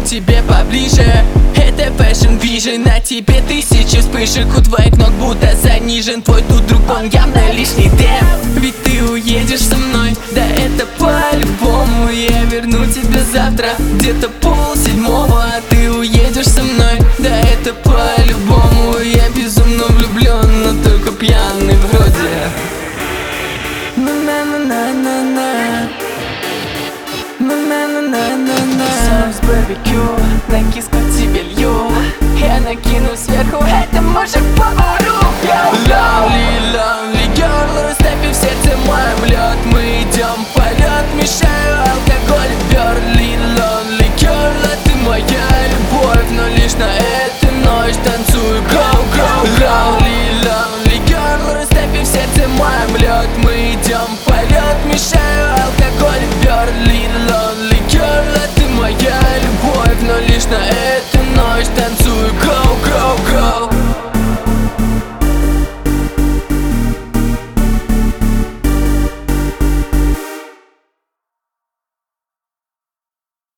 тебе поближе. Это Fashion Vision, на тебе тысячи вспышек. У твоих ног будто занижен твой тут друг, он явно лишний темп. Ведь ты уедешь со мной, да это по-любому. Я верну тебя завтра, где-то 6:30. А ты уедешь со мной, да это по-любому. Я безумно влюблен, но только пьяный вроде. На-на-на-на-на-на, на-на-на-на-на-на. Соус барбекю, на киску тебе лью. Я накину сверху этому же повару. Lovely, lovely girl, растопи в сердце мой омлет. Мы идем в полет, мешаю алкоголь в Берли. Lonely girl, а ты моя любовь, но лишь на эту ночь танцую, go, go. Lovely, lovely girl, растопи в сердце мой омлет. Мы идем в полет, мешаю алкоголь в Берли. Lonely girl, а ты моя любовь, но лишь на эту ночь танцую.